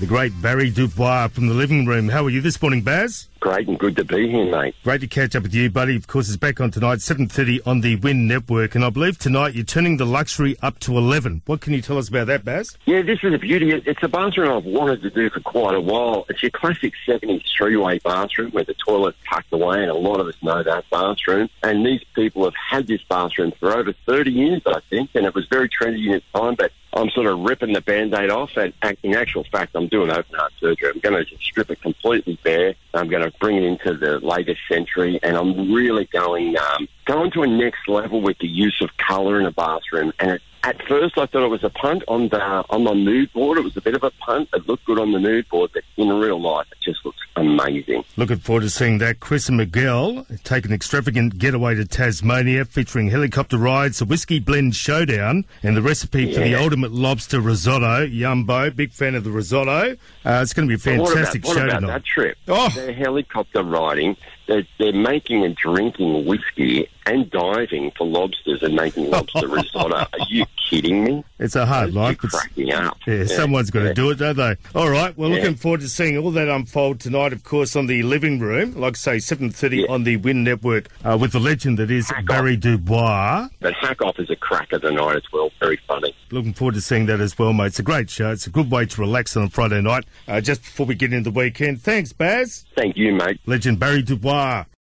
The great Barry Dubois from the living room. How are you this morning, Baz? Great and good to be here, mate. Great to catch up with you, buddy. Of course, it's back on tonight, 7:30 on the Win Network. And I believe tonight you're turning the luxury up to 11. What can you tell us about that, Baz? Yeah, this is a beauty. It's a bathroom I've wanted to do for quite a while. It's your classic 70s three-way bathroom where the toilet's tucked away, and a lot of us know that bathroom. And these people have had this bathroom for over 30 years, I think, and it was very trendy in its time, but I'm sort of ripping the Band-Aid off, and in actual fact, I'm doing open heart surgery. I'm going to just strip it completely bare. I'm going to bring it into the latest century, and I'm really going to a next level with the use of colour in a bathroom. And at first, I thought it was a punt on the mood board. It was a bit of a punt. It looked good on the mood board, but in real life, it just looks amazing. Looking forward to seeing that. Chris and Miguel take an extravagant getaway to Tasmania featuring helicopter rides, a whiskey blend showdown, and the recipe for the ultimate lobster risotto. Yumbo, big fan of the risotto. It's going to be a fantastic show tonight. What about that trip? Oh. They're helicopter riding. They're making and drinking whiskey and diving for lobsters and making lobster risotto. Are you kidding me? It's a hard life. You're cracking up. Yeah, someone's got to do it, don't they? All right, well, looking forward to seeing all that unfold tonight, of course, on the living room. Like I say, 7:30 on the Win Network with the legend that is Barry Dubois. But Hack Off is a cracker tonight as well. Very funny. Looking forward to seeing that as well, mate. It's a great show. It's a good way to relax on a Friday night just before we get into the weekend. Thanks, Baz. Thank you, mate. Legend Barry Dubois.